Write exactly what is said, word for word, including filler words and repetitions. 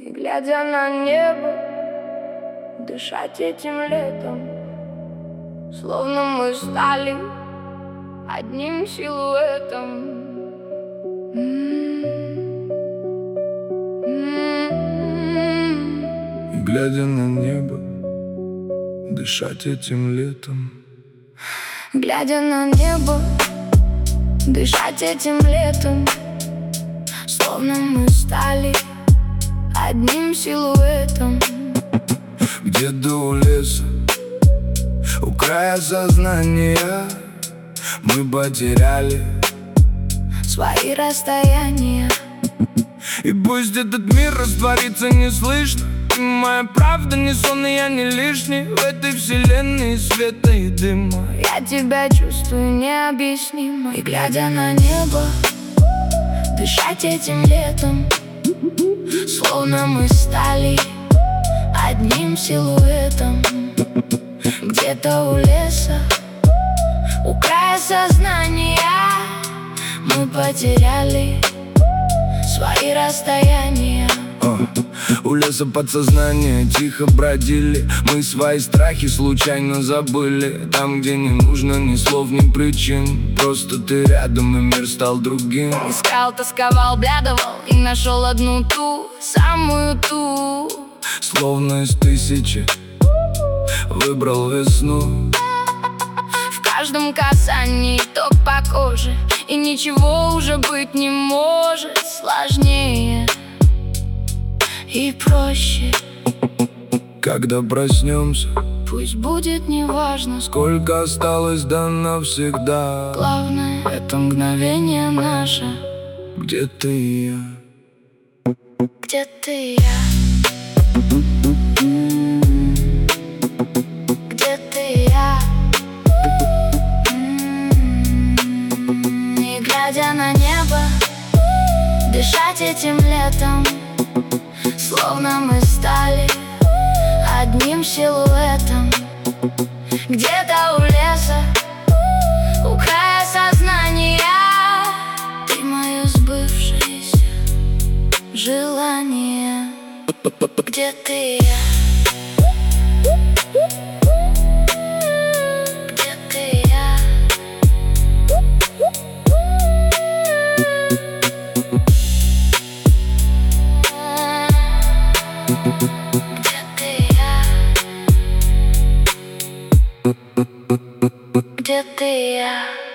И глядя на небо, дышать этим летом, словно мы стали одним силуэтом. И глядя на небо, дышать этим летом. Глядя на небо, дышать этим летом, словно мы стали одним силуэтом. Где-то у леса, у края сознания, мы потеряли свои расстояния. И пусть этот мир растворится неслышно, ты моя правда, не сон, и я не лишний в этой вселенной света и дыма. Я тебя чувствую необъяснимо. И глядя на небо, дышать этим летом, словно мы стали одним силуэтом. Где-то у леса, у края сознания, мы потеряли свои расстояния. uh, У леса подсознания тихо бродили, мы свои страхи случайно забыли. Там, где не нужно ни слов, ни причин, просто ты рядом, и мир стал другим. Искал, тосковал, блядовал и нашел одну ту, самую ту. Словно из тысячи выбрал весну. В каждом касании ток по коже, и ничего уже быть не может сложнее и проще. Когда проснемся, пусть будет неважно, сколько осталось до навсегда. Главное, это мгновение наше. Где ты и я? Где ты и я? Где ты и я? И глядя на небо, дышать этим летом, словно мы стали одним силуэтом. Где-то у леса, у края сознания, ты мое сбывшееся желание. Где ты и я? Где ты и я? Где ты и я? Где ты и я?